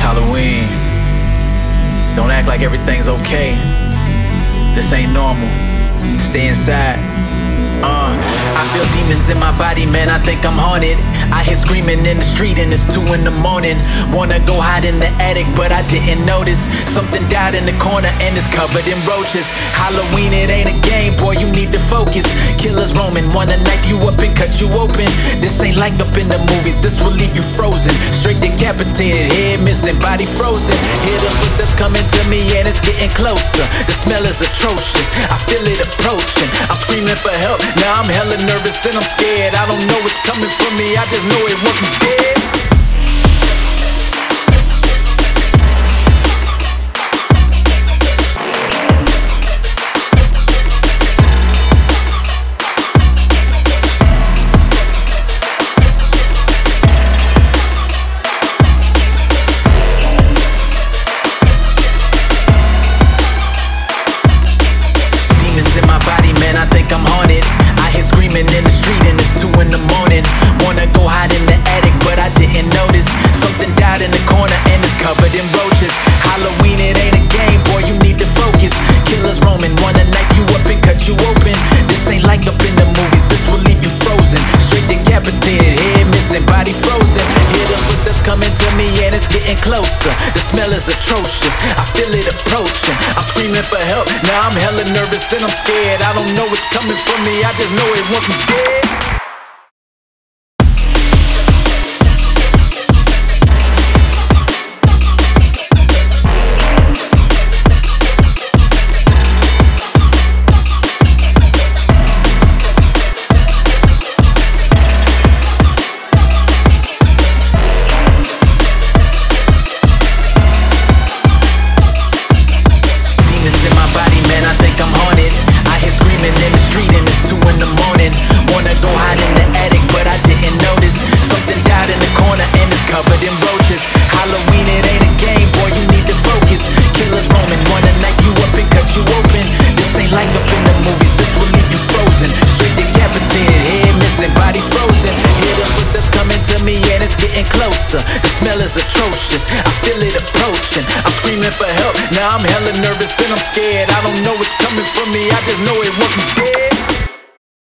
Halloween. Don't act like everything's okay. This ain't normal. Stay inside. I feel demons in my body, man, I think I'm haunted. I hear screaming in the street and it's 2 in the morning. Wanna go hide in the attic, but I didn't notice. Something died in the corner and it's covered in roaches. Halloween, it ain't a game, boy, you need to focus. Killers roaming, wanna knife you up and cut you open. This ain't like up in the movies, this will leave you frozen. Straight decapitated, head missing, body frozen. Hear the footsteps coming to me and it's getting closer. The smell is atrocious, I feel it approaching. I'm screaming for help, now I'm hella nervous and I'm scared. I don't know what's coming for me, I just know it wasn't dead. I think I'm haunted. I hear screaming in the street and it's 2 in the morning. Wanna go hide in the attic, but I didn't notice. Something died in the corner and it's covered in roaches. Halloween, it ain't a game, boy, you need to focus. Killers roaming, wanna knife you up and cut you open. This ain't like up in the movies, this will leave you frozen. Straight decapitated, head missing, body frozen. Hear the footsteps coming to me and it's getting closer. The smell is atrocious, I feel it approaching. I'm screaming for help, now I'm hella nervous and I'm scared. I don't know what's coming for me, I just know it wants me dead. Covered in roaches. Halloween, it ain't a game, boy, you need to focus. Killers roaming, wanna knife you up and cut you open. This ain't like up in the movies, this will leave you frozen. Straight decapitated, head missing, body frozen. Hear the footsteps coming to me and it's getting closer. The smell is atrocious, I feel it approaching. I'm screaming for help, now I'm hella nervous and I'm scared. I don't know what's coming for me, I just know it wants me dead.